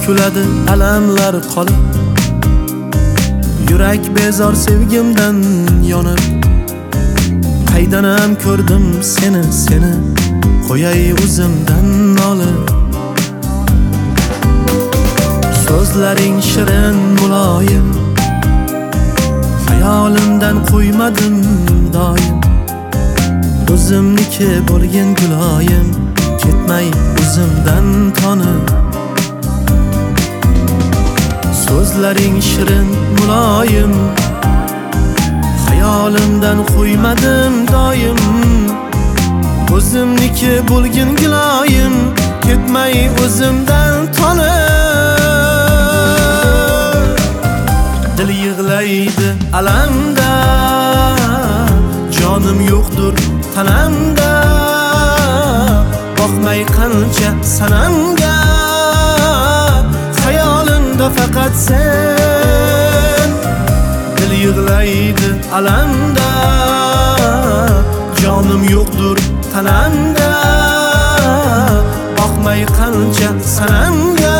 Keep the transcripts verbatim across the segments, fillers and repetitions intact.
kuladi alamlar qolib, yurak bezor sevgimdan yonib. Qaydanam ko'rdim seni, seni qo'yay o'zimdan olib. So'zlaring shirin muloyim, hayolimdan qo'ymadim doim. O'zimniki bo'lgan guloyim, ketmay o'zimdan tonib. So'zlaring shirin muloyim, hayolimdan qo'ymadim doim. O'zimniki bo'lgan guloyim, ketmay o'zimdan tonib. Dil yig'laydi alamda, jonim yo'qdur tanamda. Boqmay qancha sanamga, hayolimda faqat sen. Dil yig'laydi alamda, jonim yo'qdur tanamda. Boqmay qancha sanamga,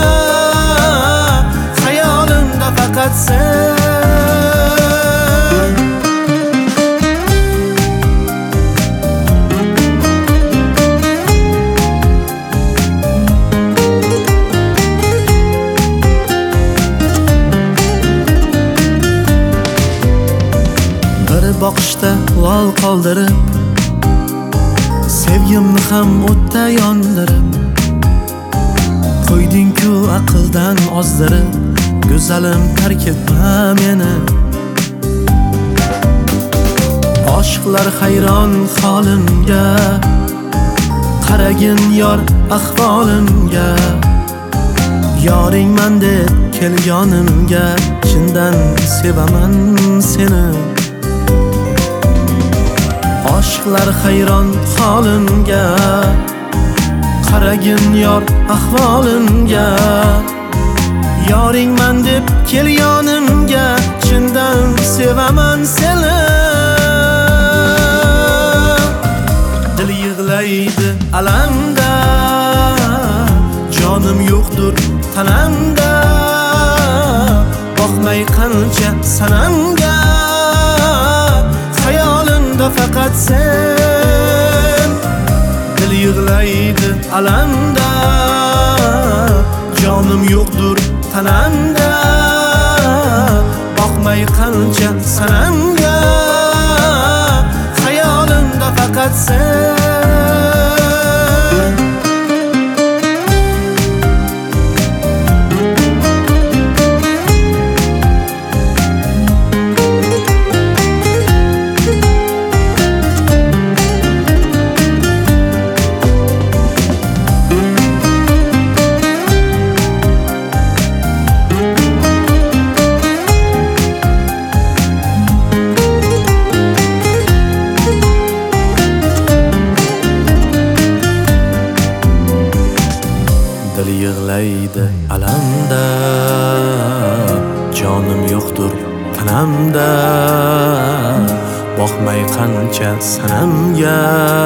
hayolimda faqat sen. Boqishda lol qoldirib, sevgimni ham o'tda yondirib. Qo'yding-ku aqldan ozdirib, go'zalim tark etma meni. Oshiqlar hayron holimga, qaragin yor ahvolimga. Yoringman deb kelganimga, chindan sevaman seni. Oshiqlar hayron holimga, qaragin yor ahvolimga. Yoringman deb kelganimga, chindan sevaman seni. Dil yig'laydi alamda, jonim yo'qdur tanamda. Boqmay qancha sanamga, hayolimda faqat sen. Dil yig'laydi alamda, jonim yo'qdur tanamda. Boqmay qancha sanamga, hayolimda faqat sen. Dil yig'laydi alamda, jonim yo'qdur tanamda. Boqmay qancha sanamga,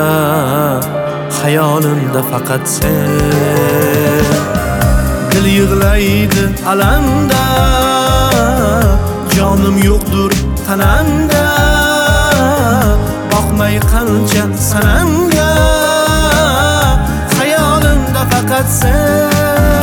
hayolimda faqat sen. Dil yig'laydi alamda, jonim yo'qdur tanamda. Boqmay qancha sanamga, hayolimda faqat sen.